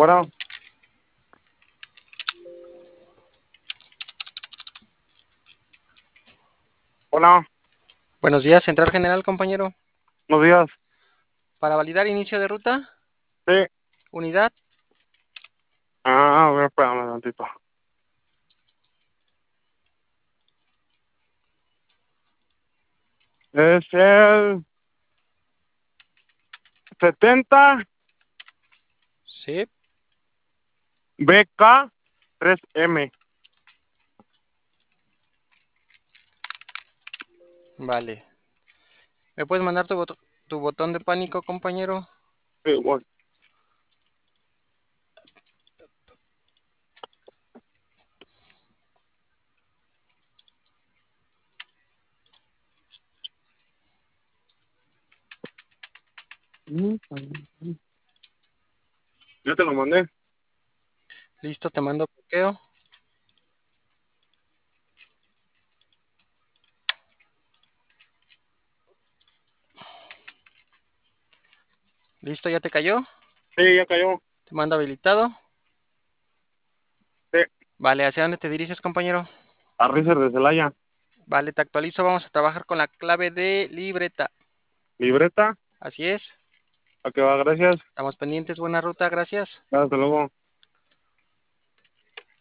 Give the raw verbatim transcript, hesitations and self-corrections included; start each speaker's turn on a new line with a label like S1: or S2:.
S1: Bueno, hola,
S2: Buenos días, Central General, compañero.
S1: buenos días.
S2: Para validar inicio de ruta,
S1: Sí.
S2: unidad.
S1: Ah, a ver, espérame un tantito. Es el setenta
S2: Sí,
S1: B K tres M.
S2: vale. ¿Me puedes mandar tu, bot- tu botón de pánico, compañero?
S1: Sí, bueno. Ya te lo mandé.
S2: Listo, te mando bloqueo. Listo, ya te cayó.
S1: Sí, ya cayó.
S2: Te mando habilitado.
S1: Sí.
S2: Vale, ¿hacia dónde te diriges, compañero?
S1: A Rizer de Celaya.
S2: Vale, te actualizo. Vamos a trabajar con la clave de libreta.
S1: Libreta.
S2: Así es.
S1: ¿A qué va? Gracias.
S2: Estamos pendientes. Buena ruta, gracias.
S1: Hasta luego.